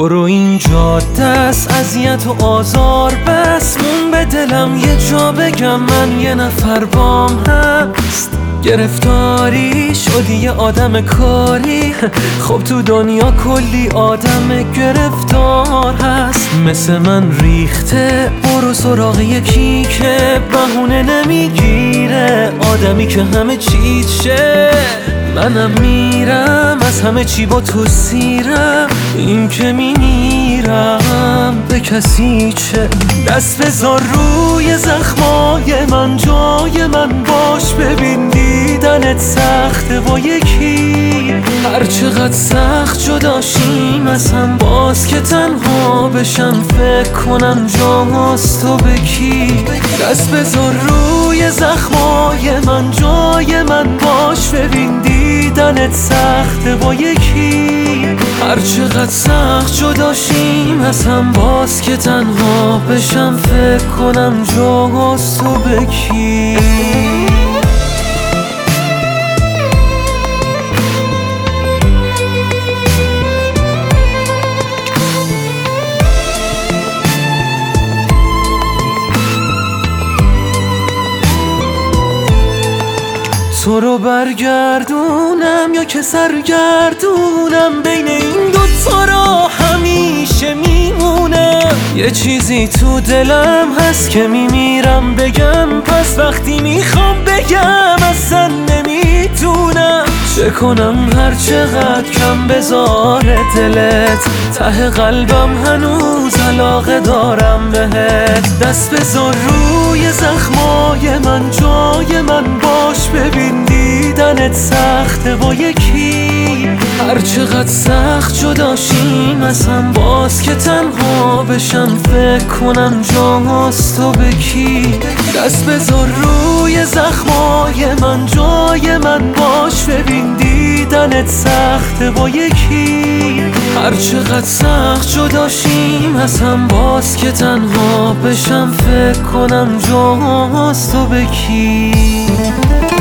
برو این جاده است اذیت و آزار بس، مون به دلم یه جا بگم من یه نفر بام هست. گرفتاری شدی یه آدم کاری، خب تو دنیا کلی آدم گرفتار هست. مثل من ریخته برو سراغ یکی که بهونه نمیگیره، آدمی که همه چیزشه. منم میرم از همه چی با تو سیرم، این که میمیرم به کسی چه. دست بذار روی زخمای من، جای من باش، ببین دیدنت سخته با یکی. هر چقدر سخت جداشیم از هم، باز که تنها بشم فکر کنم جاست تو به کی. دست بذار روی زخمای من، جای من باش، ببین دیدنت سخته با یکی. هر چقدر سخت جداشیم از هم، باز که تنها بشم فکر کنم جاست تو به کی. تو رو برگردونم یا که سرگردونم، بین این دوتا را همیشه میمونم. یه چیزی تو دلم هست که میمیرم بگم، پس وقتی میخوام بگم اصلا نمیتونم. چه کنم هر چقدر کم بذاره دلت، ته قلبم هنوز علاقه دارم بهت. دست بذار روی زخمای من، جای من باش، ببین دیدنت سخته با یکی. هر چقدر سخت جداشیم از هم، باز که تنها بشم فکر کنم جاست تو به کی. دست بذار روی زخمای من، جای من باش، ببین دیدنت سخته با یکی. هر چقدر سخت جداشیم از هم، باز که تنها بشم فکر کنم جاست تو به کی.